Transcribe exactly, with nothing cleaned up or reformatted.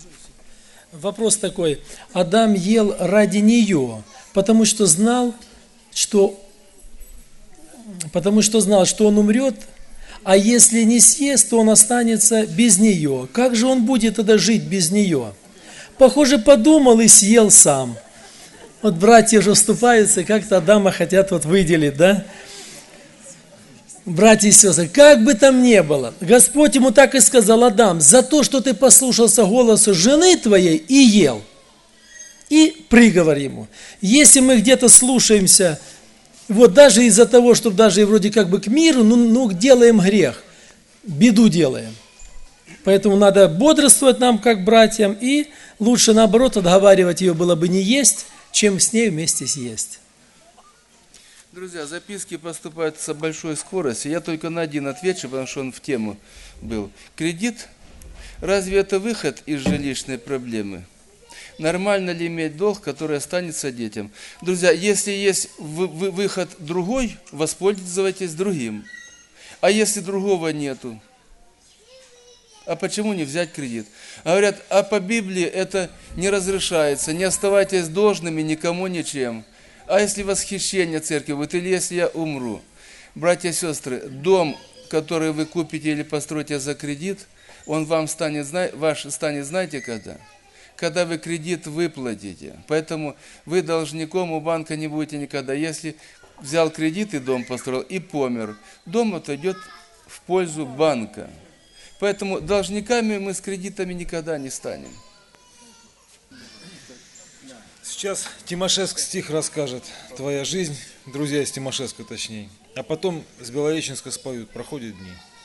Вопрос такой. Адам ел ради нее, потому что знал, что, потому что знал, что он умрет, а если не съест, то он останется без нее. Как же он будет тогда жить без нее? Похоже, подумал и съел сам. Вот братья уже вступаются, как-то Адама хотят вот выделить, да? Братья и сестры, как бы там ни было, Господь ему так и сказал: Адам, за то, что ты послушался голосу жены твоей и ел. И приговор ему. Если мы где-то слушаемся, вот даже из-за того, что даже и вроде как бы к миру, ну, ну делаем грех, беду делаем. Поэтому надо бодрствовать нам, как братьям, и лучше наоборот отговаривать ее было бы не есть, чем с ней вместе съесть. Друзья, записки поступают с большой скоростью. Я только на один отвечу, потому что он в тему был. Кредит, разве это выход из жилищной проблемы? Нормально ли иметь долг, который останется детям? Друзья, если есть выход другой, воспользуйтесь другим. А если другого нету? А почему не взять кредит? Говорят, а по Библии это не разрешается. Не оставайтесь должными никому ничем. А если восхищение церкви будет, или если я умру? Братья и сестры, дом, который вы купите или построите за кредит, он вам станет, ваш станет, знаете когда? Когда вы кредит выплатите. Поэтому вы должником у банка не будете никогда. Если взял кредит и дом построил, и помер, дом отойдет в пользу банка. Поэтому должниками мы с кредитами никогда не станем. Сейчас Тимошевск стих расскажет, твоя жизнь, друзья из Тимошевска точнее, а потом с Белореченска споют, проходят дни.